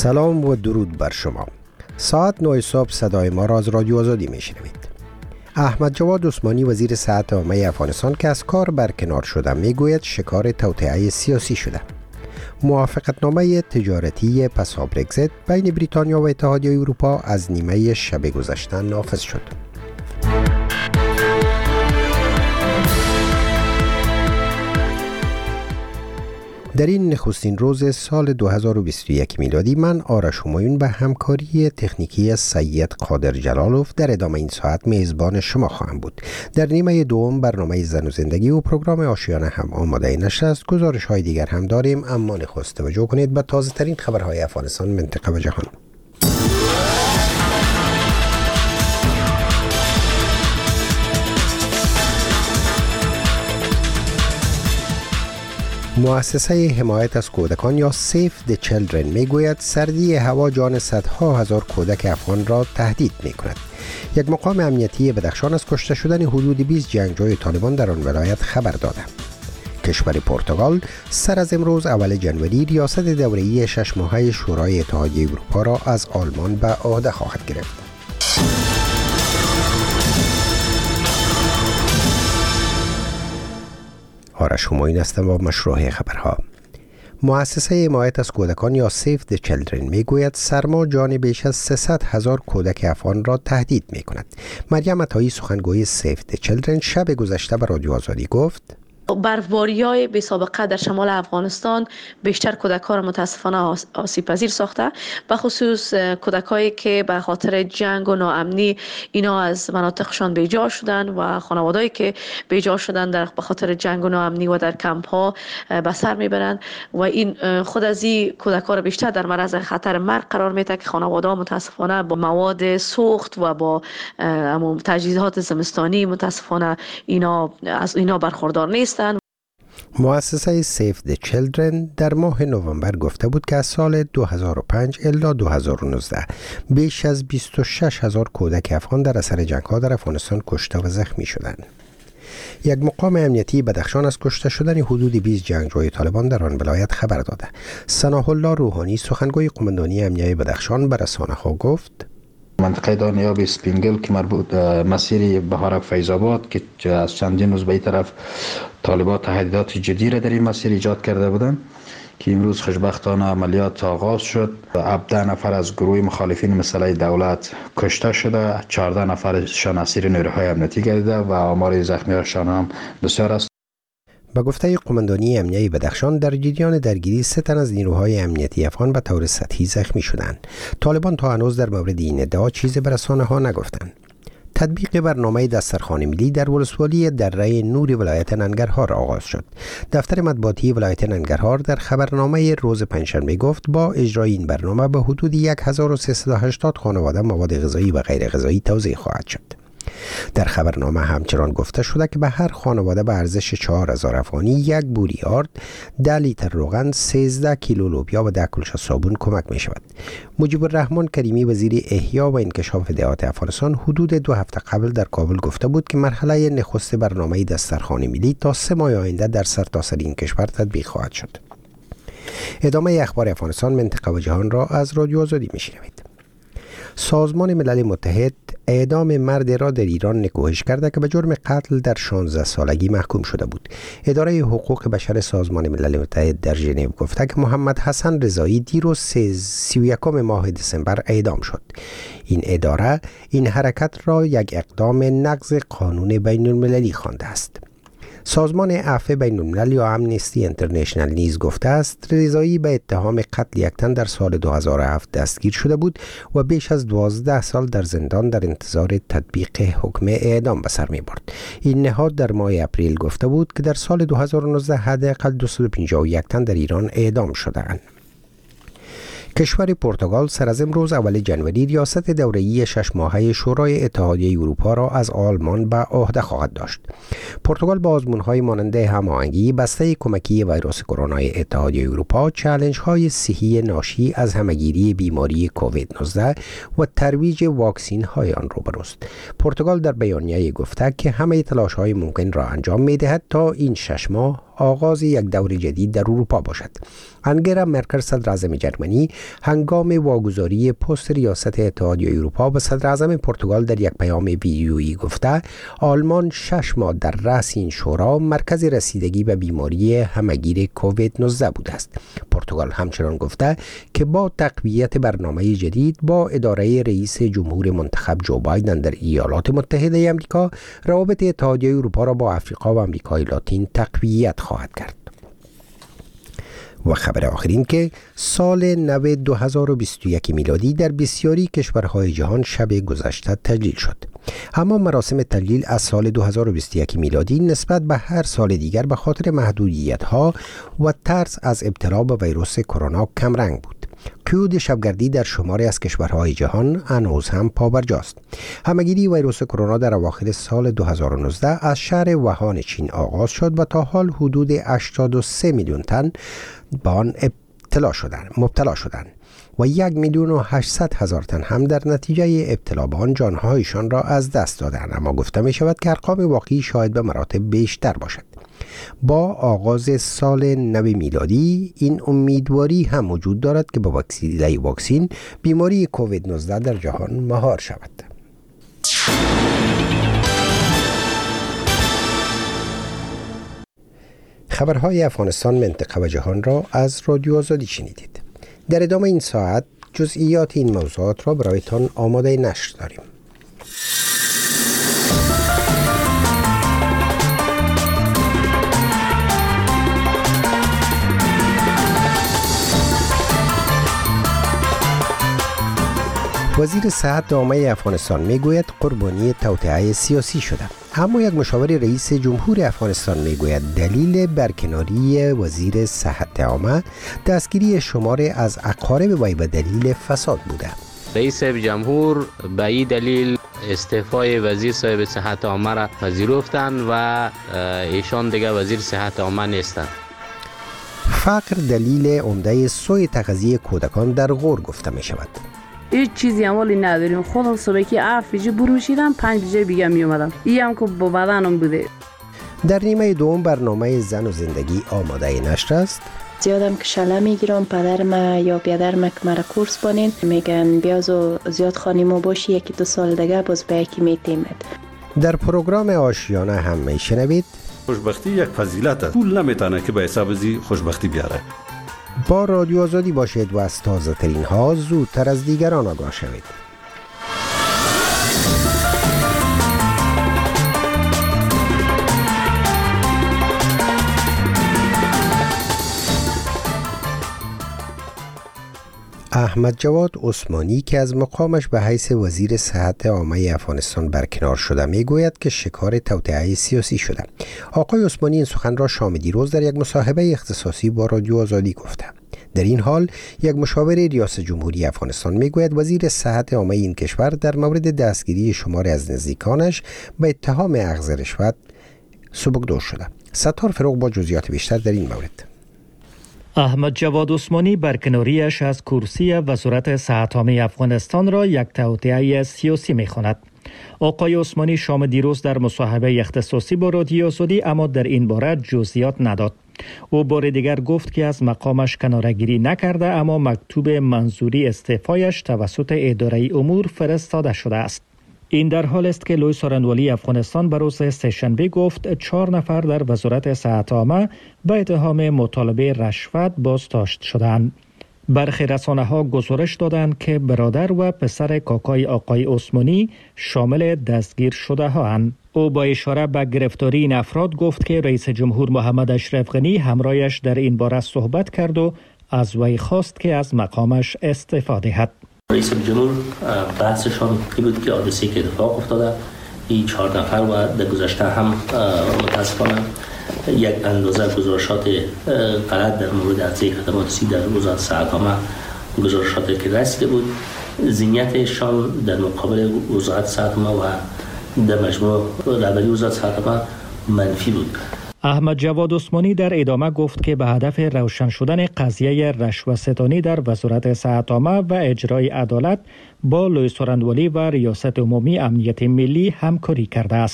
سلام و درود بر شما. ساعت 9 صبح صدای ما را از رادیو آزادی میشنوید. احمد جواد عثمانی وزیر صحت عامه افغانستان که از کار برکنار شده میگوید شکار توطئه سیاسی شده. موافقتنامه تجارتی پسا برگزیت بین بریتانیا و اتحادیه اروپا از نیمه شب گذشته نافذ شد. در این نخستین روز سال 2021 میلادی من آرش همایون به همکاری تکنیکی سید قادر جلالوف در ادامه این ساعت میزبان شما خواهم بود. در نیمه دوم برنامه زن و زندگی و پروگرام آشیانه هم آماده نشده است. گزارش های دیگر هم داریم، اما نخست توجه کنید به تازه ترین خبرهای افغانستان، منطقه و جهان. مؤسسه حمایت از کودکان یا سیف د چیلدرن میگوید سردی هوا جان صدها هزار کودک افغان را تهدید میکند. یک مقام امنیتی بدخشان از کشته شدن حدود 20 جنگجوی طالبان در آن ولایت خبر داده. کشور پرتغال سر از امروز اول جنوری ریاست دوره‌ای 6 ماهه شورای اتحادیه اروپا را از آلمان به عهده خواهد گرفت. آرش همایون هستم با مشروع خبرها. مؤسسه حمایت از کودکان یا سیف د چیلدرن میگوید سرما جان بیش از 300,000 کودک افغان را تهدید میکند. مریم عطایی سخنگوی سیف د چیلدرن شب گذشته به رادیو آزادی گفت برفباری‌های بی سابقه در شمال افغانستان بیشتر کودکان را متاسفانه آسیب پذیر ساخته، به خصوص کودکایی که به خاطر جنگ و ناامنی اینا از مناطقشان بیجا شدن و خانوادهایی که بیجا شدن به خاطر جنگ و ناامنی و در کمپ ها به سر میبرند و این خود از این کودکان را بیشتر در معرض خطر مرگ قرار میده که خانواده ها متاسفانه با مواد سوخت و با تجهیزات زمستانی متاسفانه از اینا برخوردار نیست. مؤسسه سیف د چیلدرن در ماه نوامبر گفته بود که از سال 2005 الی 2019 بیش از 26,000 کودک افغان در اثر جنگ‌ها در افغانستان کشته و زخمی شدند. یک مقام امنیتی بدخشان از کشته شدن حدود 20 جنگجوی طالبان در آن ولایت خبر داده. ثناء الله روحانی سخنگوی قماندانی امنیتی بدخشان به رسانه‌ها گفت منطقه دانیاب سپینگل که مربوط مسیر بهارک فیض آباد که از چندین روز به این طرف طالبان تهدیدات جدی را در این مسیر ایجاد کرده بودند که امروز خوشبختانه عملیات آغاز شد. 17 نفر از گروه مخالفین مسئله دولت کشته شده، 14 نفرشان اسیر نیروهای امنیتی گردیده و آمار زخمی‌هاشان هم بسیار است. به گفته قماندانی امنیتی بدخشان در جریان درگیری 3 تن از نیروهای امنیتی افغان به طور سطحی زخمی شدند. طالبان تا هنوز در مورد این ادعا چیزی به رسانه‌ها نگفتند. تطبیق برنامه دسترخوان ملی در ولسوالی دره نور ولایت ننگرهار آغاز شد. دفتر مطبوعاتی ولایت ننگرهار در خبرنامه روز پنجشنبه گفت با اجرای این برنامه به حدود 1380 خانواده مواد غذایی و غیر غذایی توزیع خواهد شد. در خبرنامه همچنان گفته شده که به هر خانواده به ارزش 4,000 افغانی 1 بوری آرد، 10 لیتر روغن، 13 کیلو لوبیا و 10 کلشه صابون کمک می شود. مجیب الرحمن کریمی وزیر احیا و انکشاف دهات افغانستان حدود 2 هفته قبل در کابل گفته بود که مرحله نخست برنامه دسترخوان ملی تا 3 ماه آینده در سرتاسر این کشور تطبیق خواهد شد. ادامه اخبار افغانستان، منطقه و جهان را از رادیو آزادی میشنوید. سازمان ملل متحد اعدام مرد را در ایران نکوهش کرده که به جرم قتل در 16 سالگی محکوم شده بود. اداره حقوق بشر سازمان ملل متحد در ژنو گفته که محمد حسن رضایی دیروز 31 ماه دسامبر اعدام شد. این اداره این حرکت را یک اقدام نقض قانون بین المللی خوانده است. سازمان عفو بین الملل یا امنستی اینترنشنال نیز گفته است رضایی به اتهام قتل یک تن در سال 2007 دستگیر شده بود و بیش از 12 سال در زندان در انتظار تطبیق حکم اعدام به سر می برد. این نهاد در ماه اپریل گفته بود که در سال 2019 حداقل 251 تن در ایران اعدام شده‌اند. کشور پرتغال سر از امروز اول جنوری ریاست دوره‌ای 6 ماهه شورای اتحادیه اروپا را از آلمان به عهده خواهد داشت. پرتغال با آزمون‌های مانند هماهنگی بسته کمکی ویروس کرونا اتحادیه اروپا، چالش‌های صحی ناشی از همه‌گیری بیماری کووید 19 و ترویج واکسین‌های آن روبروست. پرتغال در بیانیه گفته که همه تلاش‌های ممکن را انجام می‌دهد تا این 6 ماه آغاز یک دور جدید در اروپا باشد. انگلا مرکل صدر اعظم جرمنی هنگام واگذاری پست ریاست اتحادیه اروپا به صدر اعظم پرتغال در یک پیام ویدیویی گفته آلمان 6 ماه در رأس این شورا مرکز رسیدگی به بیماری همگیر کووید 19 بوده است. پرتغال همچنان گفته که با تقویت برنامه جدید با اداره رئیس جمهور منتخب جو بایدن در ایالات متحده آمریکا روابط اتحادیه اروپا را با آفریقا و آمریکای لاتین تقویت خواهد کرد. و خبر آخرین که سال نو 2021 میلادی در بسیاری کشورهای جهان شب گذشته تجلیل شد. اما مراسم تجلیل از سال 2021 میلادی نسبت به هر سال دیگر به خاطر محدودیت‌ها و ترس از ابتلا به ویروس کرونا کمرنگ بود. قیود شبگردی در شماری از کشورهای جهان هنوز هم پابرجاست. همگیری ویروس کرونا در اواخر سال 2019 از شهر ووهان چین آغاز شد و تا حال حدود 83 میلیون تن به آن مبتلا شدند و 1,800,000 تن هم در نتیجه ابتلا به آن جانهایشان را از دست دادند. اما گفته می شود که ارقام واقعی شاید به مراتب بیشتر باشد. با آغاز سال نو میلادی این امیدواری هم وجود دارد که با وسیله واکسن بیماری کووید 19 در جهان مهار شود. خبرهای افغانستان، منطقه و جهان را از رادیو آزادی شنیدید. در ادامه این ساعت جزئیات این موضوعات را برایتان آماده نشر داریم. وزیر صحت عامه افغانستان میگوید قربانی توطئه سیاسی شده. اما یک مشاور رئیس جمهور افغانستان میگوید دلیل برکناری وزیر صحت عامه دستگیری شماری از اقارب وی به دلیل فساد بوده. رئیس جمهور به این دلیل استعفای وزیر صاحب صحت عامه را پذیرفتند و ایشان دیگر وزیر صحت عامه نیستند. فقر دلیل عمده سوء تغذیه کودکان در غور گفته می شود. هیچ چیزی عملی نداریم. خودم صبح که 7 بجه بروشیدم 5 بجه بیگه می اومدم. این هم که با بدنم بوده. در نیمه دوم برنامه زن و زندگی آماده نشر است. زیادم که شله میگیرم، پدرم یا بیادرم که مرا کورس بانین میگن بیازو زیاد خانیمو باشی 1-2 سال دیگه باز به یکی میتیمد. در پروگرام آشیانه هم میشنوید خوشبختی یک فضیلت است. پول نمیتونه که به حساب زی خوشبختی بیاره. با رادیو آزادی باشید و از تازه ترین ها زودتر از دیگران آگاه شوید. احمد جواد عثمانی که از مقامش به حیث وزیر صحت عامه افغانستان برکنار شده میگوید که شکار توطئه سیاسی شده. آقای عثمانی این سخن را شام دیروز در یک مصاحبه اختصاصی با رادیو آزادی گفته. در این حال یک مشاور ریاست جمهوری افغانستان میگوید وزیر صحت عامه این کشور در مورد دستگیری شماری از نزدیکانش به اتهام اخذ رشوت سبکدور شده. ستار فروغ با جزئیات بیشتر در این مورد. احمد جواد عثمانی برکناریش از کرسی وزارت صحت عامه افغانستان را یک توطئه سیاسی می‌خواند. آقای عثمانی شام دیروز در مصاحبه اختصاصی با رادیو آزادی اما در این باره جزئیات نداد. او بار دیگر گفت که از مقامش کناره‌گیری نکرده اما مکتوب منظوری استعفایش توسط اداره امور فرستاده شده است. این در حال است که لوی سارنوالی افغانستان به روز سه‌شنبه گفت 4 نفر در وزارت صحت عامه به اتهام مطالبه رشوت بازداشت شدند. برخی رسانه‌ها گزارش دادند که برادر و پسر کاکای آقای عثمانی شامل دستگیر شده هاند. او با اشاره به گرفتاری این افراد گفت که رئیس جمهور محمد اشرف غنی همراهش در این باره صحبت کرد و از وی خواست که از مقامش استعفا دهد. رئیس جمهور بحثشان این بود که حادثه‌ای که اتفاق افتاده این 4 نفر و در گذشته هم متاسفانه یک اندازه گزارشات غلط در مورد عرضه خدمات سی در وزارت صحت عامه گزارشاتی که رسیده بود ذهنیتشان در مقابل وزارت صحت عامه و در مجموع رهبری وزارت صحت عامه منفی بود. احمد جواد عثمانی در ادامه گفت که به هدف روشن شدن قضیه رشوه‌ستانی در وزارت صحت عامه و اجرای عدالت با لوی سارنوالی و ریاست عمومی امنیت ملی همکاری کرده است.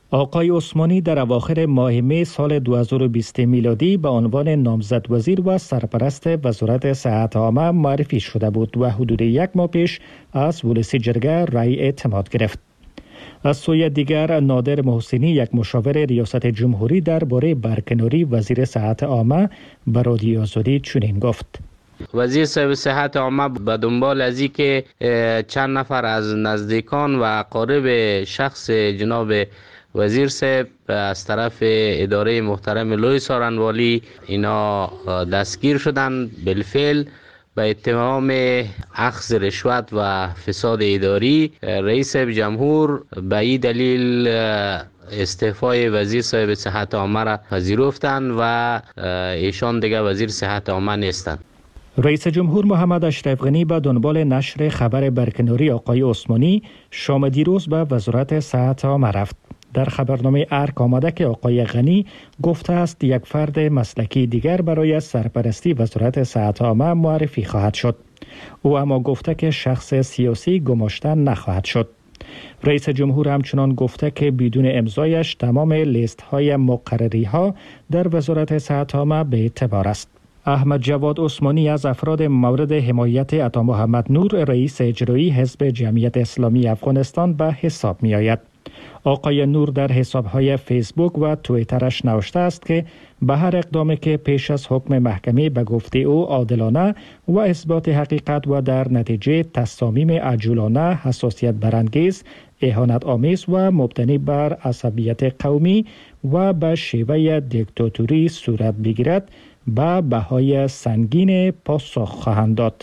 آقای عثمانی در اواخر ماه می سال 2020 میلادی به عنوان نامزد وزیر و سرپرست وزارت صحت عامه معرفی شده بود و حدود 1 ماه پیش از ولسی جرگه رای اعتماد گرفت. از سوی دیگر نادر محسنی، یک مشاور ریاست جمهوری درباره برکناری وزیر صحت عامه به رادیو آزادی چنین گفت: وزیر صاحب صحت عامه به دنبال از این که چند نفر از نزدیکان و اقارب شخص جناب وزیر صاحب از طرف اداره محترم لوی سارنوالی اینا دستگیر شدن بالفعل به اتهام اخذ رشوت و فساد اداری. رئیس جمهور به این دلیل استعفای وزیر صاحب صحت عامه را پذیرفتند و ایشان دیگر وزیر صحت عامه نیستند. رئیس جمهور محمد اشرف غنی به دنبال نشر خبر برکناری آقای عثمانی شام دیروز به وزارت صحت عامه رفت. در خبرنامه ارک آمده که آقای غنی گفته است یک فرد مسلکی دیگر برای سرپرستی وزارت صحت عامه معرفی خواهد شد. او اما گفته که شخص سیاسی گماشته نخواهد شد. رئیس جمهور همچنان گفته که بدون امضایش تمام لیست های مقرری ها در وزارت صحت عامه به اعتبار است. احمد جواد عثمانی از افراد مورد حمایت عطا محمد نور رئیس اجرایی حزب جمعیت اسلامی افغانستان به حساب می آید. آقای نور در حساب‌های فیسبوک و توییترش نوشته است که به هر اقدامی که پیش از حکم محکمه به گفته او عادلانه و اثبات حقیقت و در نتیجه تصامیم عجولانه، حساسیت برانگیز، اهانت آمیز و مبتنی بر عصبیت قومی و به شیوه دیکتاتوری صورت بگیرد به بهای سنگین پاسخ خواهند داد.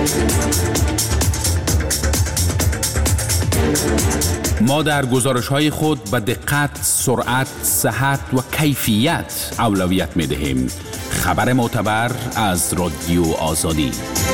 ما در گزارش‌های خود به دقت، سرعت، صحت و کیفیت اولویت می‌دهیم. خبر معتبر از رادیو آزادی.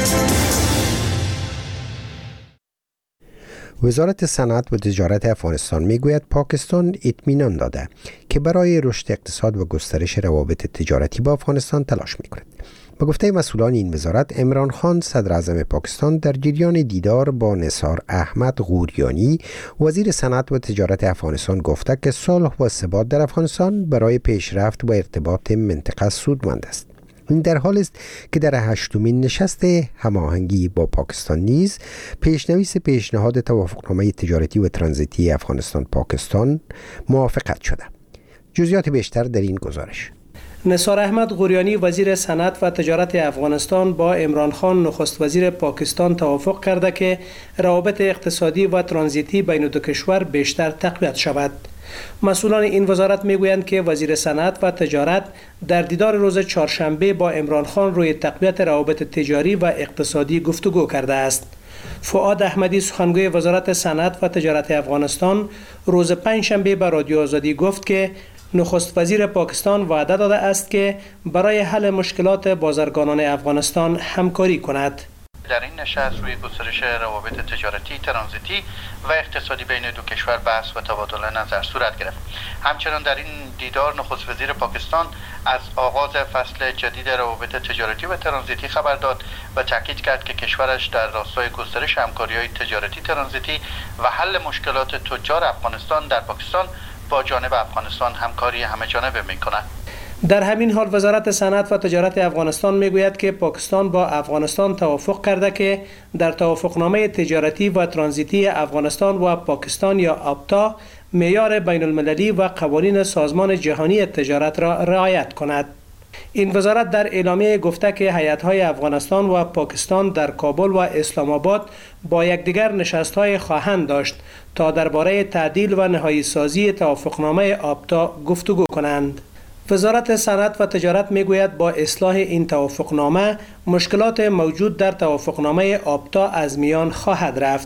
وزارت صنعت و تجارت افغانستان میگوید پاکستان اطمینان داده که برای رشد اقتصاد و گسترش روابط تجارتی با افغانستان تلاش می‌کند. به گفته مسئولان این وزارت، عمران خان صدر اعظم پاکستان در جریان دیدار با نثار احمد غوریانی وزیر صنعت و تجارت افغانستان گفته که صلح و ثبات در افغانستان برای پیشرفت و ارتباط منطقه سودمند است. این در حال است که در 8مین نشست هماهنگی با پاکستان نیز پیشنویس پیشنهاد توافقنامه تجارتی و ترانزیتی افغانستان پاکستان موافقت شده. جزئیات بیشتر در این گزارش. نثار احمد غوریانی وزیر صنعت و تجارت افغانستان با عمران خان نخست وزیر پاکستان توافق کرده که روابط اقتصادی و ترانزیتی بین دو کشور بیشتر تقویت شود. مسئولان این وزارت میگویند که وزیر صنعت و تجارت در دیدار روز چهارشنبه با عمران خان روی تقویت روابط تجاری و اقتصادی گفتگو کرده است. فؤاد احمدی سخنگوی وزارت صنعت و تجارت افغانستان روز پنجشنبه به رادیو آزادی گفت که نخست وزیر پاکستان وعده داده است که برای حل مشکلات بازرگانان افغانستان همکاری کند. در این نشست روی گسترش روابط تجارتی، ترانزیتی و اقتصادی بین دو کشور بحث و تبادل نظر صورت گرفت. همچنان در این دیدار نخست وزیر پاکستان از آغاز فصل جدید روابط تجارتی و ترانزیتی خبر داد و تاکید کرد که کشورش در راستای گسترش همکاری‌های تجارتی، ترانزیتی و حل مشکلات تجار افغانستان در پاکستان با جانب افغانستان همکاری همه‌جانبه می‌کند. در همین حال وزارت صنعت و تجارت افغانستان میگوید که پاکستان با افغانستان توافق کرده که در توافقنامه تجارتی و ترانزیتی افغانستان و پاکستان یا آپتا معیار بین المللی و قوانین سازمان جهانی تجارت را رعایت کند. این وزارت در اعلامیه گفته که هیئت‌های افغانستان و پاکستان در کابل و اسلام آباد با یکدیگر نشست‌های خواهند داشت تا درباره تعدیل و نهایی سازی توافقنامه آپتا گفتگو کنند. وزارت صنعت و تجارت میگوید با اصلاح این توافقنامه مشکلات موجود در توافقنامه آپتا از میان خواهد رفت.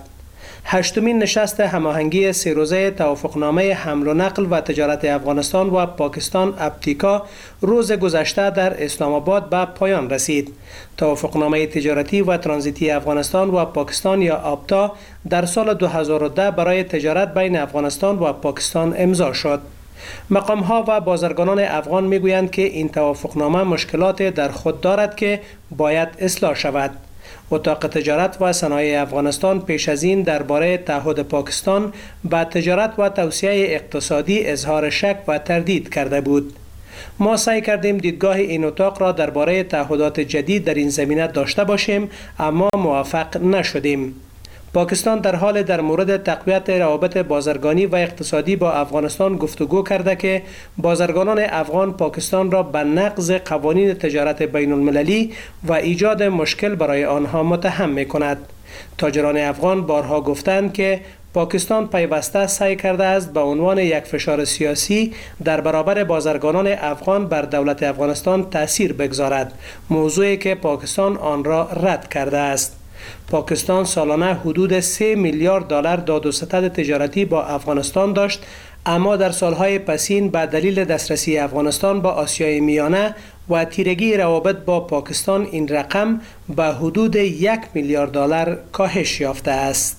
8مین نشست هماهنگی 3 روزه توافقنامه حمل و نقل و تجارت افغانستان و پاکستان ابتیکا روز گذشته در اسلام آباد به پایان رسید. توافقنامه تجارتی و ترانزیتی افغانستان و پاکستان یا آپتا در سال 2010 برای تجارت بین افغانستان و پاکستان امضا شد. مقام‌ها و بازرگانان افغان میگویند که این توافقنامه مشکلات در خود دارد که باید اصلاح شود. اتاق تجارت و صنایع افغانستان پیش از این درباره تعهد پاکستان به تجارت و توسعه اقتصادی اظهار شک و تردید کرده بود. ما سعی کردیم دیدگاه این اتاق را درباره تعهدات جدید در این زمینه داشته باشیم، اما موفق نشدیم. پاکستان در حال در مورد تقویت روابط بازرگانی و اقتصادی با افغانستان گفتگو کرده که بازرگانان افغان پاکستان را به نقض قوانین تجارت بین المللی و ایجاد مشکل برای آنها متهم می کند. تاجران افغان بارها گفتند که پاکستان پیوسته سعی کرده است به عنوان یک فشار سیاسی در برابر بازرگانان افغان بر دولت افغانستان تأثیر بگذارد، موضوعی که پاکستان آن را رد کرده است. پاکستان سالانه حدود 3 میلیارد دلار داد و ستد تجارتی با افغانستان داشت، اما در سالهای پسین به دلیل دسترسی افغانستان با آسیای میانه و تیرگی روابط با پاکستان این رقم به حدود 1 میلیارد دلار کاهش یافته است.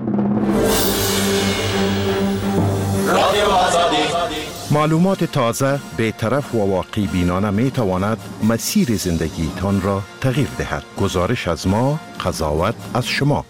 معلومات تازه، بی‌طرف و واقعی بینانه می تواند مسیر زندگیتان را تغییر دهد. گزارش از ما، قضاوت از شما.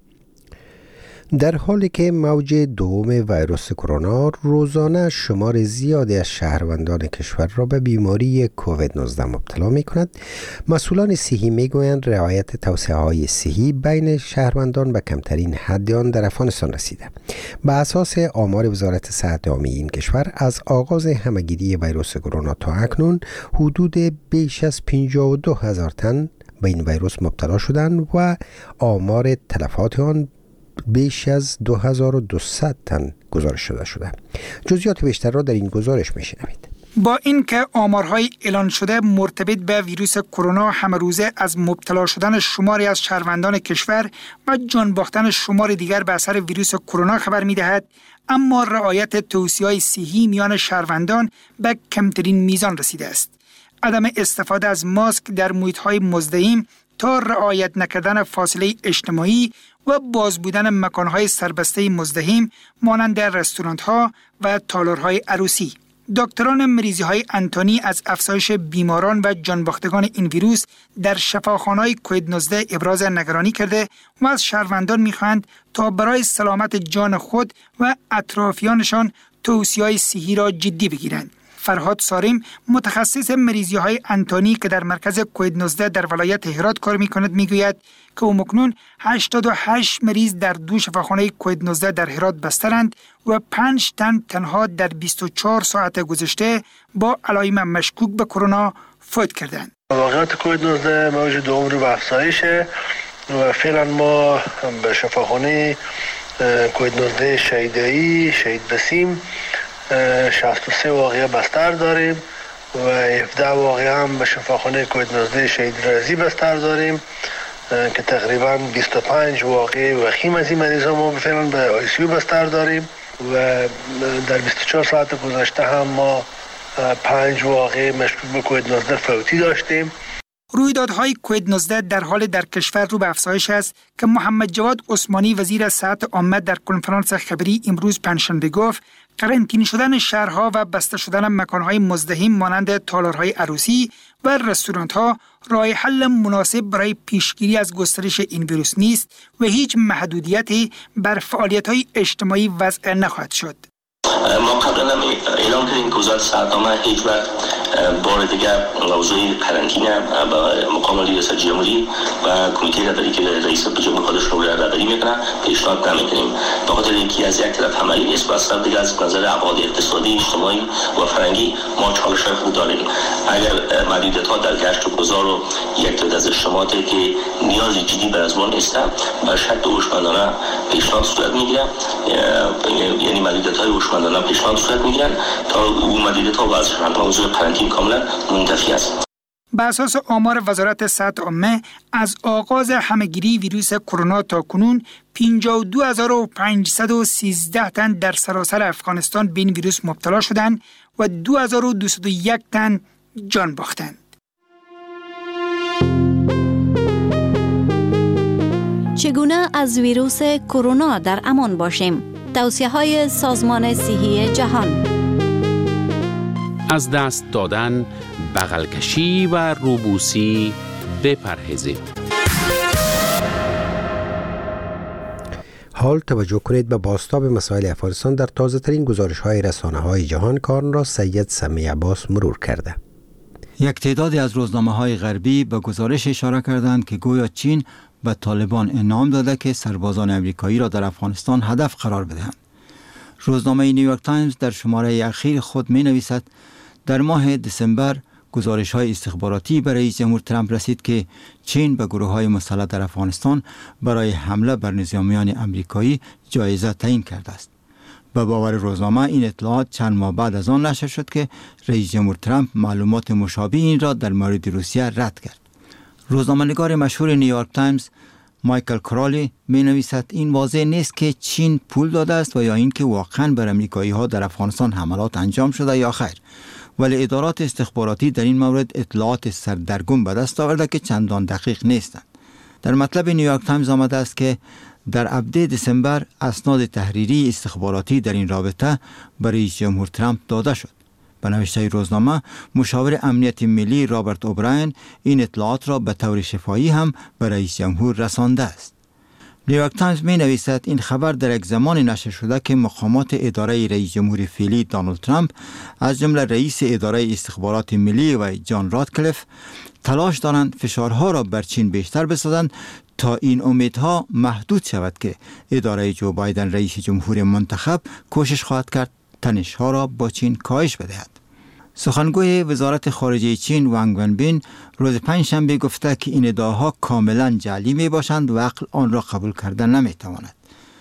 در حالی که موج دوم ویروس کرونا روزانه شمار زیادی از شهروندان کشور را به بیماری کووید 19 مبتلا می کند، مسئولان صحی می گویند رعایت توصیه های صحی بین شهروندان به کمترین حد آن در افغانستان رسیده. به اساس آمار وزارت صحت عامه این کشور، از آغاز همهگیری ویروس کرونا تا اکنون حدود بیش از 52,000 تن به این ویروس مبتلا شدند و آمار تلفات آن بیش از 2200 تن گزارش شده. جزئیات بیشتر را در این گزارش میشنوید. با اینکه آمارهای اعلان شده مرتبط به ویروس کرونا همه روزه از مبتلا شدن شماری از شهروندان کشور و جان باختن شمار دیگر به اثر ویروس کرونا خبر می‌دهد، اما رعایت توصیه‌های صحی میان شهروندان به کمترین میزان رسیده است. عدم استفاده از ماسک در محیط‌های مزدحم تا رعایت نکردن فاصله اجتماعی و باز بودن مکانهای سربسته مزدحم مانند رستوران‌ها و تالارهای عروسی. دکتران مریضی‌های انتونی از افزایش بیماران و جانباختگان این ویروس در شفاخانه‌های کووید 19 ابراز نگرانی کرده و از شهروندان می‌خواهند تا برای سلامت جان خود و اطرافیانشان توصیه‌های صحی را جدی بگیرند. فرهاد سارم، متخصص مریضی‌های انتونی که در مرکز کووید 19 در ولایت هرات کار می‌کند، می‌گوید که اکنون 88 مریض در 2 شفاخانه کووید 19 در هرات بسترند و 5 تن تنها در 24 ساعت گذشته با علائم مشکوک به کرونا فوت کردند. واقعیت کووید 19 موج دوم رو به افزایشه و فعلا ما به شفاخانه کووید 19 شهید بسیم 63 واقعه بستر داریم و 17 واقعه هم به شفاخانه کووید 19 شهید رازی بستر داریم که تقریبا 25 واقعه وخیم از این مریض ها ما فعلا به آیسیو بستر داریم و در 24 ساعت گذشته هم ما 5 واقعه مشکوک به کووید 19 فوتی داشتیم. رویدادهای کووید 19 در حال در کشور رو به افزایش است که محمد جواد عثمانی وزیر صحت عامه در کنفرانس خبری امروز پنجشنبه گفت قرنطینه شدن شهرها و بسته شدن مکانهای مزدحم مانند تالارهای عروسی و رستوران‌ها راه حل مناسب برای پیشگیری از گسترش این ویروس نیست و هیچ محدودیتی بر فعالیت‌های اجتماعی وضع نخواهد شد. ما قبلا اعلام کردیم که وزارت صحت عامه هیچ وقت بار دیگر موضوع قرنطینه به مقام ریاست جمهوری و کمیته رهبری که رئیس جمهور خودش رو رهبری میکنه پیشنهاد نمیکنیم، به خاطر اینکه از یک طرف عملی نیست و از طرف دیگر از نظر ابعاد اقتصادی، اجتماعی و فرهنگی ما چالش خود داریم. اگر محدودیت‌ها در گشت و گذار و یک تعداد از اجتماعاتی که نیاز جدی بر ازبان هستند به شکل هوشمندانه پیشنهاد صورت میگیره، یعنی محدودیت‌های هوشمندانه پیشنهاد صورت میگیرن تا اون محدودیت‌ها و از موضوع قرنطینه کاملا منتفی است. بر اساس آمار وزارت صحت عامه از آغاز همهگیری ویروس کرونا تا کنون 52,513 تن در سراسر افغانستان به این ویروس مبتلا شدند و 2201 تن جان باختند. چگونه از ویروس کرونا در امان باشیم؟ توصیه‌های سازمان صحی جهان. از دست دادن، بغل کشی و روبوسی بپرهیزید. حال توجه کنید به بازتاب مسائل افغانستان در تازه ترین گزارش های رسانه های جهان کار را سید سمی عباس مرور کرده. یک تعدادی از روزنامه های غربی به گزارش اشاره کردند که گویا چین به طالبان انعام داده که سربازان امریکایی را در افغانستان هدف قرار بدهند. روزنامه نیویورک تایمز در شماره اخیر خود می نویسد در ماه دسامبر گزارش های استخباراتی برای رئیس جمهور ترامپ رسید که چین به گروه های مسلح در افغانستان برای حمله بر نظامیان امریکایی جایزه تعیین کرده است. به باور روزنامه این اطلاعات چند ماه بعد از آن نشر شد که رئیس جمهور ترامپ معلومات مشابه این را در مورد روسیه رد کرد. روزنامه‌نگار مشهور نیویورک تایمز مایکل کرالی می نویسد این واضح نیست که چین پول داده است و یا اینکه واقعا بر امریکایی ها در افغانستان حملات انجام شده یا خیر، ولی ادارات استخباراتی در این مورد اطلاعات سردرگم به دست آورده که چندان دقیق نیستند. در مطلب نیویورک تایمز آمده است که در ابد دسامبر اسناد تحریری استخباراتی در این رابطه به رئیس جمهور ترامپ داده شد. به نوشته روزنامه مشاور امنیت ملی رابرت اوبراین این اطلاعات را به طور شفاهی هم به رئیس جمهور رسانده است. نیویورک تایمز می نویسد این خبر در یک زمان نشر شده که مقامات اداره رئیس جمهور فعلی دونالد ترامپ از جمله رئیس اداره استخبارات ملی و جان راتکلیف تلاش دارند فشارها را بر چین بیشتر بسازند تا این امیدها محدود شود که اداره جو بایدن رئیس جمهور منتخب کوشش خواهد کرد تنش‌ها را با چین کاهش بدهد. سخنگوی وزارت خارجه چین وانگ ونبین روز پنجشنبه گفته که این ادعاها کاملا جعلی می باشند و عقل آن را قبول کردن نمی تواند.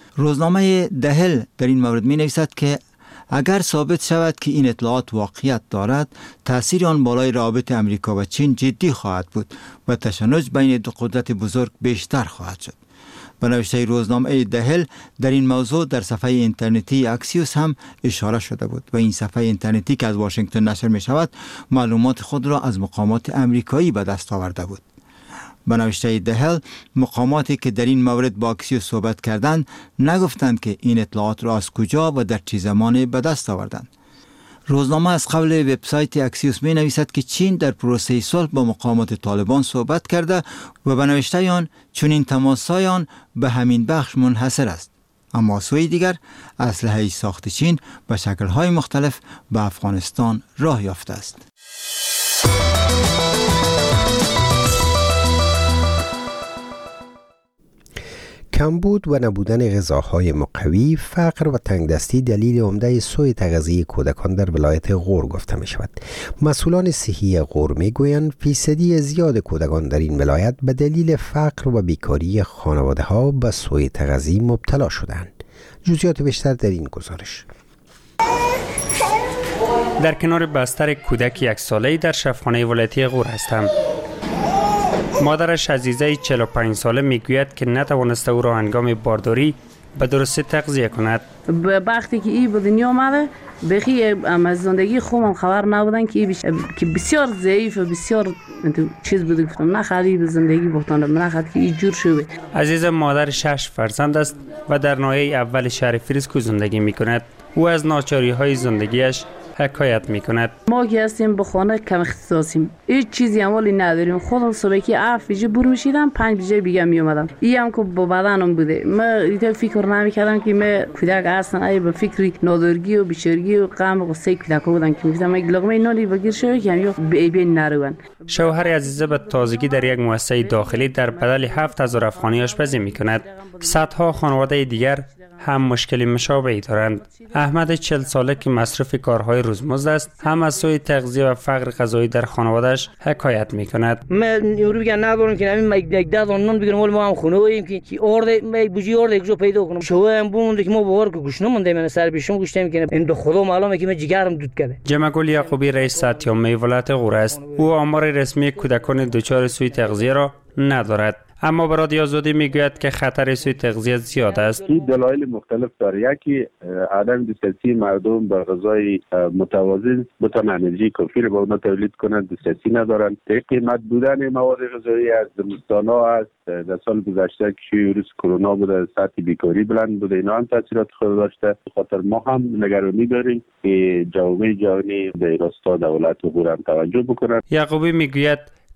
روزنامه دهل در این مورد می نویسد که اگر ثابت شود که این اطلاعات واقعیت دارد، تأثیر آن بالای روابط امریکا و چین جدی خواهد بود و تشنج بین دو قدرت بزرگ بیشتر خواهد شد. به نوشته روزنامه دهل در این موضوع در صفحه اینترنتی اکسیوس هم اشاره شده بود و این صفحه اینترنتی که از واشنگتن نشر می شود معلومات خود را از مقامات امریکایی به دست آورده بود. به نوشته دهل مقاماتی که در این مورد با اکسیوس صحبت کردند نگفتند که این اطلاعات را از کجا و در چه زمانی به دست آوردند. روزنامه از قبل وبسایت اکسیوس می نویسد که چین در پروسه صلح با مقامات طالبان صحبت کرده و به نوشته آن چنین تماس‌های آن به همین بخش منحصر است. اما سوی دیگر اسلحه ساخت چین به شکل‌های مختلف به افغانستان راه یافته است. کمبود و نبودن غذاهای مقوی، فقر و تنگدستی دلیل عمده سوء تغذیه کودکان در ولایت غور گفته می شود. مسئولان صحی غور می گویند فیصدی زیاد کودکان در این ولایت به دلیل فقر و بیکاری خانواده ها به سوء تغذیه مبتلا شدند. جزئیات بیشتر در این گزارش. در کنار بستر کودک 1 ساله‌ای در شفاخانه ولایتی غور هستم. مادرش عزیزه 45 ساله میگوید که نتوانسته او را هنگام بارداری به درستی تغذیه کند. وقتی که این به دنیا آمده بخی از زندگی خوبم خبر نبودن که بسیار ضعیف و بسیار چیز بوده، گفتم نخواهی به زندگی بختانم، نخواهد که این جور شده. عزیزه مادر 6 فرزند است و در ناحیه اول شهر فریسکو زندگی می کند. او از ناچاری های زندگیش حکایت میکند. ما که هستیم به خانه کم اختصاصیم، هیچ چیزی اموالی نداریم. خودم صبح که 7 بجه برو میشیدم 5 بجه بیگه میومدم. این هم که با بدنم بوده، من ایتا فکر نمیکردم که من کودک هستم، ای به فکری نادرگی و بیچارگی و غم و غصه کودک بودن که میگفتم یک لقمه نانی بگیر شوی که همیا بین نرون. شوهر عزیزه به تازگی در یک مؤسسه داخلی در بدل 7000 افغانی آشپزی میکند. صدها خانواده دیگر هم مشکلی مشابهی دارند. احمد 40 ساله که مصرف کارهای روزمزد است هم از سوء تغذیه و فقر غذایی در خانواده‌اش حکایت می‌کند. من یورو میگن ندارم که همین یک ده نان بگیرم ولی ما هم خونه ایم که ارده یک بوجی ارده یک جو پیدا کنم. شوام بوند که ما باور که گوش نمونده من سر پیشم گوشتم که این دو خدا معلومه که من جگرم دود کرده. جمعگل یعقوبی رئیس ساتیامه ولایت غور است. او آمار رسمی کودکان دچار سوء تغذیه را ندارد. اما به رادیو آزادی میگوید که خطر سوء تغذیه زیاد است. این دلایل مختلف داره. یکی عدم دسترسی مردم به غذای متوازن، بتوان انرژی کافی رو با اونها تولید کنند، دسترسی ندارند. قیمت بودن مواد غذایی از زمستان‌ها است. در سال گذشته که ویروس کرونا بوده، سطح بیکاری بلند بوده، اینا هم تاثیرات خود داشته. به خاطر ما هم نگرانی داریم که جامعه جهانی به راستا دولت و غور هم توجه بکنند. یعقوبی میگوید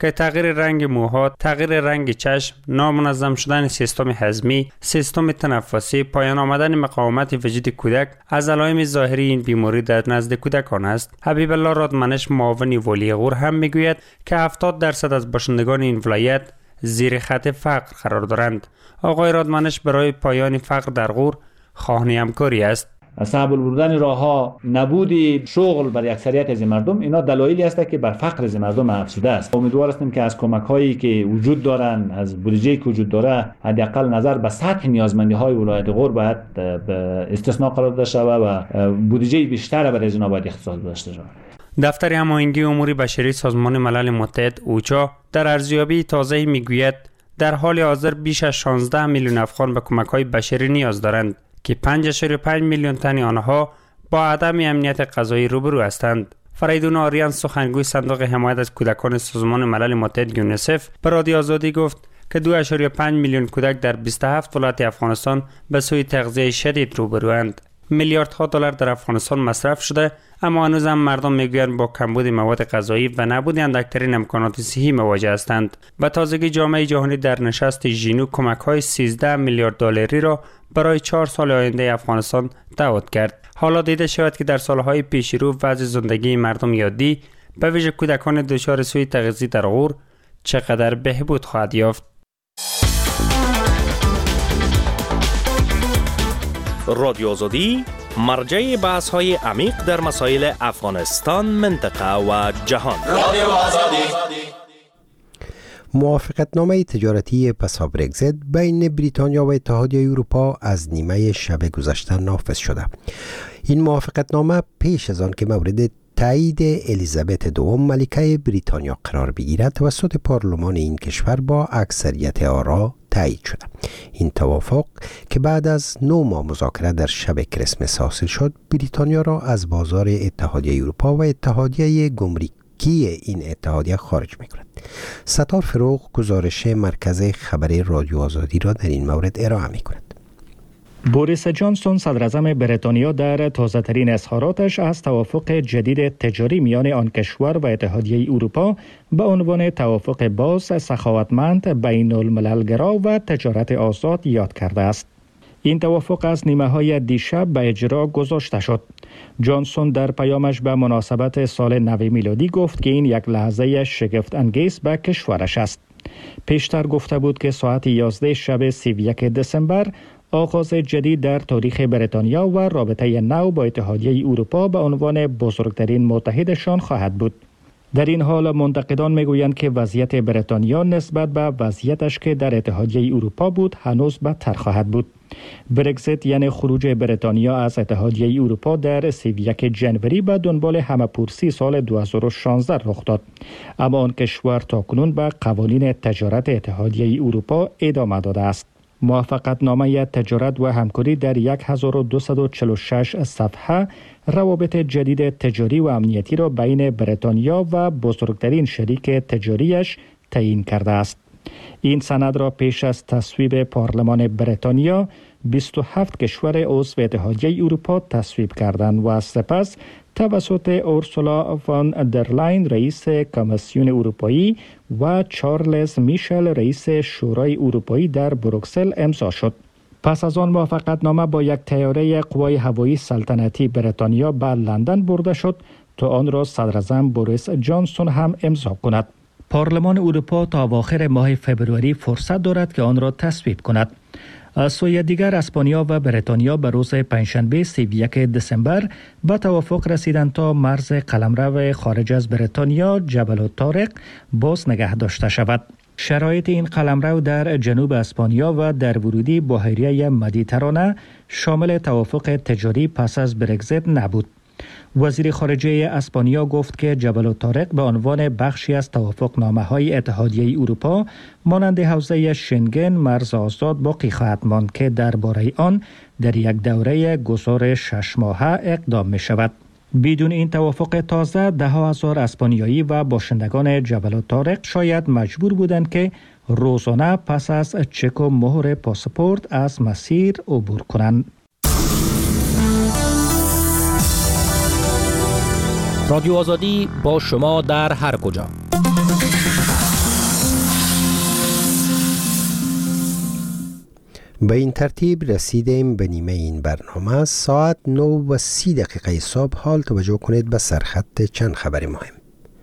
که تغییر رنگ موها، تغییر رنگ چشم، نامنظم شدن سیستم هضمی، سیستم تنفسی، پایان آمدن مقاومت وجود کودک از علائم ظاهری این بیماری در نزد کودکان است. حبیب الله رادمنش معاون والی غور هم میگوید که 70% از باشندگان این ولایت زیر خط فقر قرار دارند. آقای رادمنش برای پایان فقر در غور خواهان همکاری است. صعب بودن راهها، نبود شغل برای اکثریت از مردم، اینا دلایلی است که بر فقر از مردم افزوده است. امیدوار هستیم که از کمک هایی که وجود دارن، از بودجه‌ای که وجود داره، حداقل نظر به سطح نیازمندی های ولایت غور باید استثناء قرار داده شود و بودجه بیشتر برای از اینا باید اختصاص داشته شود. دفتر هماهنگی امور بشری سازمان ملل متحد اوچا در ارزیابی تازه میگوید در حال حاضر بیش از 16 میلیون افغان به کمک‌های بشری نیاز دارند که 5.5 میلیون تن آنها با عدم امنیت غذایی روبرو هستند. فریدون آریان سخنگوی صندوق حمایت از کودکان سازمان ملل متحد یونیسف به رادیو آزادی گفت که 2.5 میلیون کودک در 27 ولایت افغانستان به سوی تغذیه شدید روبروند. میلیاردها دلار در افغانستان مصرف شده، اما هنوز هم مردم میگویند با کمبود مواد غذایی و نبود اندکترین امکانات صحی مواجه هستند. به تازگی جامعه جهانی در نشست ژینو کمک‌های 13 میلیارد دلاری را برای 4 سال آینده افغانستان دعوت کرد. حالا دیده شود که در سالهای پیش رو وضع زندگی مردم یادی به ویژه کودکان دچار سوء تغذیه در غور چقدر بهبود خواهد یافت. رادیو آزادی مرجع بحث‌های عمیق در مسائل افغانستان، منطقه و جهان. رادیو آزادی. موافقتنامه تجارتی پسا برگزیت بین بریتانیا و اتحادیه اروپا از نیمه شب گذشته نافذ شده. این موافقتنامه پیش از آن که مورد تایید الیزابت دوم ملکه بریتانیا قرار بگیرد توسط پارلمان این کشور با اکثریت آرا تایید شده. این توافق که بعد از 9 ماه مذاکره در شب کریسمس حاصل شد، بریتانیا را از بازار اتحادیه اروپا و اتحادیه گمرکی این اتحادیه خارج می‌کند. ستار فروغ گزارش مرکز خبری رادیو آزادی را در این مورد ارائه می‌کند. بوریس جانسون صدراعظم بریتانیا در تازه‌ترین اظهاراتش از توافق جدید تجاری میان آن کشور و اتحادیه اروپا به عنوان توافق باز، سخاوتمند، بین الملل‌گرا و تجارت آزاد یاد کرده است. این توافق از نیمه‌های دیشب به اجرا گذاشته شد. جانسون در پیامش به مناسبت سال نو میلادی گفت که این یک لحظه شگفت انگیز به کشورش است. پیشتر گفته بود که ساعت 11 شب 31 دسامبر آغاز جدید در تاریخ بریتانیا و رابطه نو با اتحادیه اروپا به عنوان بزرگترین متحدشان خواهد بود. در این حال منتقدان میگویند که وضعیت بریتانیا نسبت به وضعیتش که در اتحادیه اروپا بود هنوز بدتر خواهد بود. برگزیت یعنی خروج بریتانیا از اتحادیه اروپا در 31 جنوری به دنبال همه‌پرسی سال 2016 رخ داد، اما آن کشور تاکنون به قوانین تجارت اتحادیه اروپا ادامه داده است. موافقتنامه تجارت و همکاری در 1246 صفحه روابط جدید تجاری و امنیتی را بین بریتانیا و بزرگترین شریک تجاریش تعیین کرده است. این سند را پیش از تصویب پارلمان بریتانیا 27 کشور عضو اتحادیه اروپا تصویب کردند و سپس توسط اورسولا فان در لاین رئیس کمیسیون اروپایی و چارلز میشل رئیس شورای اروپایی در بروکسل امضا شد. پس از آن موافقتنامه با یک طیاره قوای هوایی سلطنتی بریتانیا به لندن برده شد تا آن را صدراعظم بوریس جانسون هم امضا کند. پارلمان اروپا تا اواخر ماه فبروری فرصت دارد که آن را تصویب کند. از سوی دیگر اسپانیا و بریتانیا به روز پنجشنبه 31 دسامبر به توافق رسیدند تا مرز قلمرو خارج از بریتانیا جبل الطارق باز نگه داشته شود. شرایط این قلمرو در جنوب اسپانیا و در ورودی بحیره مدیترانه شامل توافق تجاری پس از برگزیت نبود. وزیر خارجه اسپانیا گفت که جبل الطارق به عنوان بخشی از توافقنامه‌های اتحادیه اروپا مانند حوزه شنگن مرز آزاد باقی خواهد ماند که درباره آن در یک دوره گذار 6 ماهه اقدام می شود. بدون این توافق تازه 10,000 اسپانیایی و باشندگان جبل الطارق شاید مجبور بودند که روزانه پس از چک و مهر پاسپورت از مسیر عبور کنند. رادیو آزادی با شما در هر کجا. به این ترتیب رسیدیم به نیمه این برنامه. ساعت 9:30 صبح. حال توجه کنید به سرخط چند خبر مهم.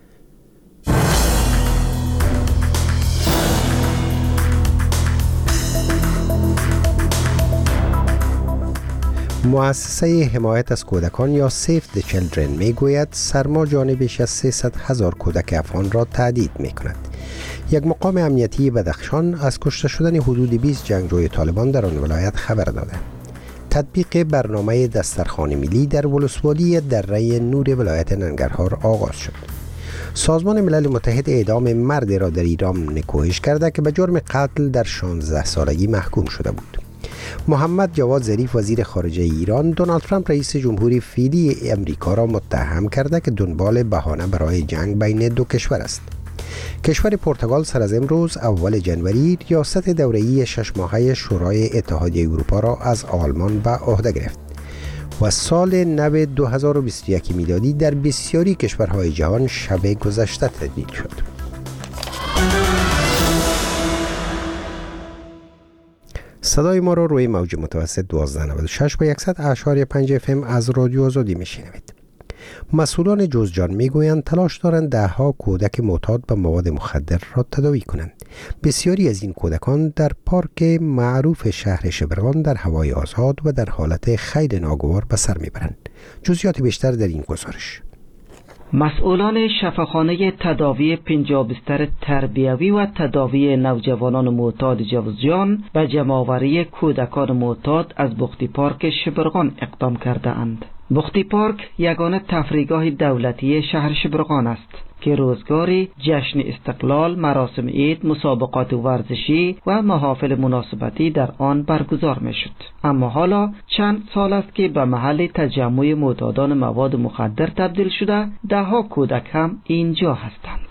مؤسسه حمایت از کودکان یا سیف د چیلدرن می گوید سرما جان بیش از 300,000 کودک افغان را تهدید می کند. یک مقام امنیتی بدخشان از کشته شدن حدود 20 جنگجوی طالبان در آن ولایت خبر داده. تطبیق برنامه دسترخوان ملی در ولسوالی دره نور ولایت ننگرهار آغاز شد. سازمان ملل متحد اعدام مردی را در ایران نکوهش کرده که به جرم قتل در 16 سالگی محکوم شده بود. محمد جواد ظریف وزیر خارجه ایران دونالد ترامپ رئیس جمهوری فعلی امریکا را متهم کرده که دنبال بهانه برای جنگ بین دو کشور است. کشور پرتغال سر از امروز اول جنوری ریاست دوره‌ای 6 ماهه شورای اتحادیه اروپا را از آلمان به عهده گرفت و سال نو 2021 میلادی در بسیاری کشورهای جهان شب گذشته تجدید شد. صدای ما را روی موج متوسط 1296 و 100.5 FM از رادیو آزادی میشنوید. مسئولان جوزجان میگویند تلاش دارند دهها کودک معتاد به مواد مخدر را تداوی کنند. بسیاری از این کودکان در پارک معروف شهر شبرغان در هوای آزاد و در حالت خیلی ناگوار به سر میبرند. جزئیات بیشتر در این گزارش. مسئولان شفاخانه تداوی 50 بستر تربیوی و تداوی نوجوانان معتاد جوزجان به جمع‌آوری کودکان معتاد از بختی پارک شبرغان اقدام کرده اند. بختی پارک یگانه تفریحگاه دولتی شهر شبرغان است که روزگاری جشن استقلال، مراسم عید، مسابقات ورزشی و محافل مناسبتی در آن برگزار می شد. اما حالا چند سال است که به محل تجمع معتادان مواد مخدر تبدیل شده، دهها کودک هم اینجا هستند.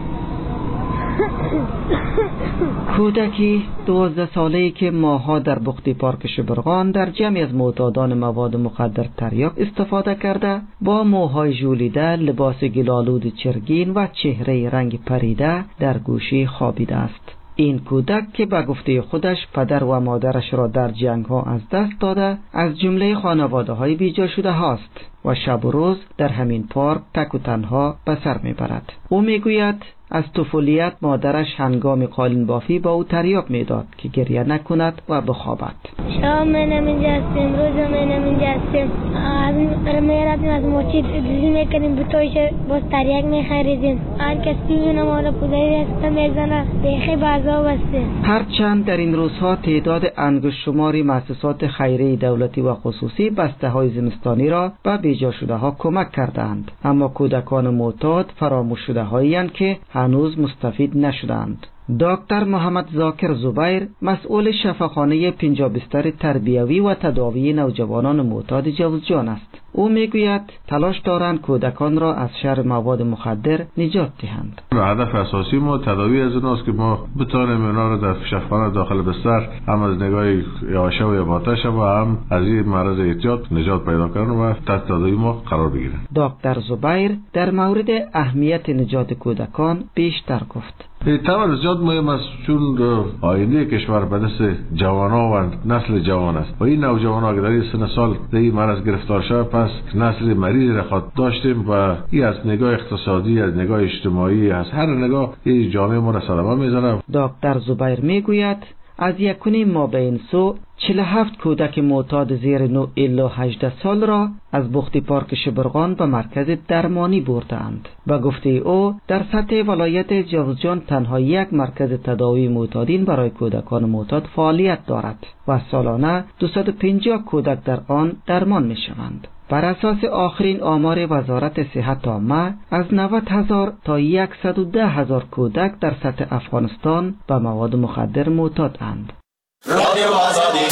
کودکی 12 ساله‌ای که ماها در بختی پارک شبرغان در جمعی از معتادان مواد مخدر تریاک استفاده کرده، با موهای ژولیده، لباس گل‌آلود چرگین و چهره رنگ پریده در گوشه خوابیده است. این کودک که به گفته خودش پدر و مادرش را در جنگ ها از دست داده، از جمله خانواده های بیجا شده هاست و شب و روز در همین پارک تک و تنها به سر میبرد. او میگوید از طفولیت مادرش هنگام قالین بافی با او تریاک میداد که گریه نکند و بخوابد. شام منم اینجا هستیم، روز منم اینجا هستیم. از میرفتیم از موچید دیزی میکنیم بطویش باز تریاک میخریدیم. هر کسی بینم آلا پودایی هسته میزنه بیخی بازا بسته. هرچند در این روزها تعداد انگشت شماری مؤسسات خیریه دولتی و خصوصی بسته های زمستانی را به بیجا شده ها کمک کردند، اما کودکان معتاد فراموش شده هایند که هنوز مستفید نشدند. دکتر محمد ذاکر زبیر مسئول شفاخانه 50 بستر تربیوی و تداوی نوجوانان معتاد جوزجان است. او میگوید تلاش دارند کودکان را از شر مواد مخدر نجات دهند. هدف اساسی ما تداوی از اوناست که ما بتوانیم اونا را در شفاخانه داخل بستر هم از نگاه یاشه و آتش و هم از این مرض اعتیاد نجات پیدا کردن و تحت تداوی ما قرار بگیرند. دکتر زبیر در مورد اهمیت نجات کودکان بیشتر گفت. طبعا زیاد مهم است چون آینده کشور به دست جوانان و نسل جوان است و این نوجوانان اگر در این سن سال در این مرض گرفتار شود پس نسل مریض را خود داشتیم و این از نگاه اقتصادی، از نگاه اجتماعی، از هر نگاه این جامعه ما را صدمه میزنه. دکتر زبیر میگوید از 1.5 ماه به این سو 47 کودک معتاد زیر 9 الی 18 سال را از بختی پارک شبرغان به مرکز درمانی بردند. به گفته او در سطح ولایت جوزجان تنها یک مرکز تداوی معتادین برای کودکان معتاد فعالیت دارد و سالانه 250 کودک در آن درمان می شوند. بر اساس آخرین آمار وزارت صحت عامه از 90,000 تا 110,000 کودک در سطح افغانستان به مواد مخدر معتادند. رادیو آزادی.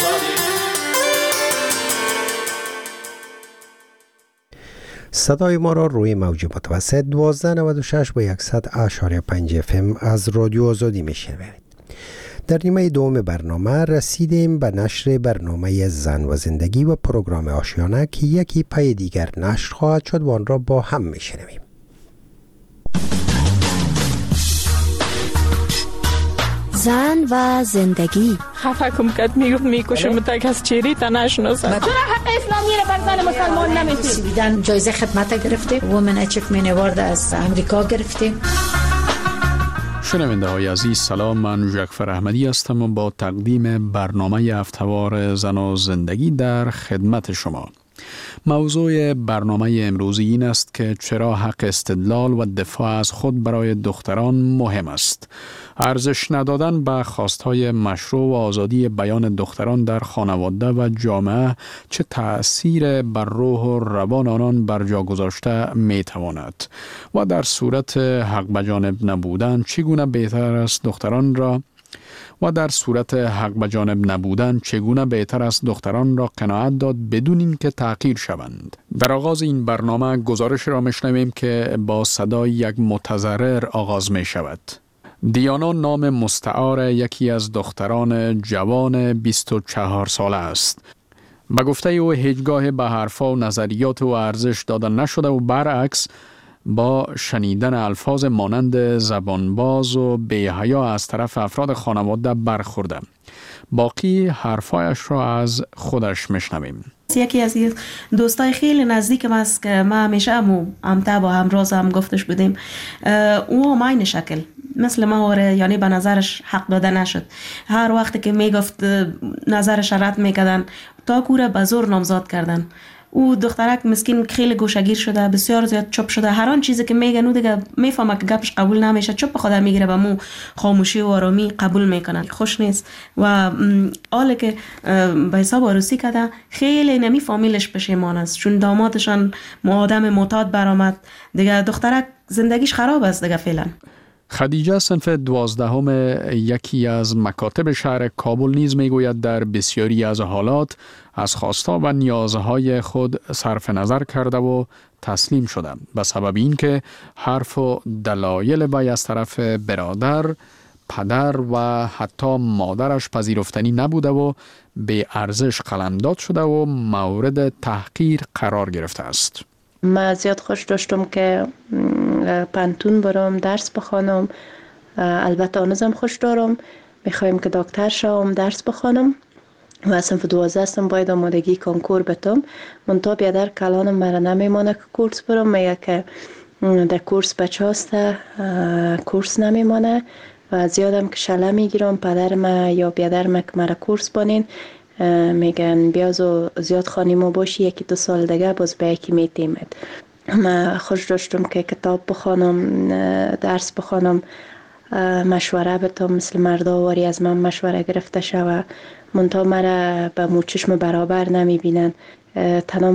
صدای ما را روی موج متوسط 1296 و 100.5 FM از رادیو آزادی میشنوید. در نیمه دوم برنامه رسیدیم به نشر برنامه زن و زندگی و پروگرام آشیانه که یکی پی دیگر نشر خواهد شد و آن را با هم میشنویم. زن و زندگی. خفه کم کد میکشم تک از چیری تا نشناسم. چرا حق اسلامی را بر زن مسلمان نمیتید؟ جایزه خدمت گرفتیم، وومن اچیومنت اوارد از امریکا گرفتیم. شنونده های عزیز سلام، من جعفر احمدی هستم و با تقدیم برنامه هفتهوار زن و زندگی در خدمت شما. موضوع برنامه امروزی این است که چرا حق استدلال و دفاع از خود برای دختران مهم است. ارزش ندادن به خواستهای مشروع و آزادی بیان دختران در خانواده و جامعه چه تأثیر بر روح و روان آنان برجا گذاشته می تواند و در صورت حق به جانب نبودن چگونه بهتر است دختران را قناعت داد بدون اینکه تحقیر شوند. در آغاز این برنامه گزارش را میشنویم که با صدای یک متضرر آغاز می شود. دیانا نام مستعار یکی از دختران جوان 24 ساله است. به گفته او هیچگاه به حرفا و نظریات و ارزش دادن نشده و برعکس با شنیدن الفاظ مانند زبانباز و بی‌حیا از طرف افراد خانواده برخورده. باقی حرفایش را از خودش میشنویم. یکی از دوستای خیلی نزدیکم است که ما همیشه همتا با همراز هم گفتش بودیم، او هم این شکل مثل ما وره، یعنی به نظرش حق داده نشد. هر وقت که میگفت نظرش رد میکردن تا کوره به زور نامزاد کردن. او دخترک مسکین خیلی گوشگیر شده، بسیار زیاد چپ شده. هر آن چیزی که میگن او دیگه میفهمه که گپش قبول نمیشه، چپ خود میگیره، به مو خاموشی و آرامی قبول میکنه. خوش نیست و حالا که به حساب عروسی کرده خیلی نمی فامیلش پشیمان است، چون دامادشان آدم معتاد برآمد. دیگه دخترک زندگیش خراب است دیگه فعلا. خدیجه صنف 12 یکی از مکاتب شهر کابل نیز میگوید در بسیاری از حالات از خواستا و نیازهای خود صرف نظر کرده و تسلیم شده به سبب اینکه حرف و دلایل وی از طرف برادر، پدر و حتی مادرش پذیرفتنی نبوده و به ارزش قلمداد شده و مورد تحقیر قرار گرفته است. من زیاد خوش داشتم که پانتون برم درس بخوانم. البته آنوزم خوش دارم، میخوایم که دکتر شوم، درس بخوانم و صنف 12 هستم، باید آمادگی کنکور بتم. منتها بیادر کلانم مرا نمیمانه که کورس برم، میگه که در کورس بچه هسته کورس نمیمانه و زیادم که شله میگیرم. پدرم یا بیادرم که مرا کورس بانین میگن بیا زیاد خانیمو باشی، 1-2 سال دیگه باز به یکی میتیمد. من خوش داشتم که کتاب بخوانم، درس بخوانم، مشوره بتم، مثل مرداواری از من مشوره گرفته شوه. منتها مرا به مو چشم برابر نمیبینن. تنها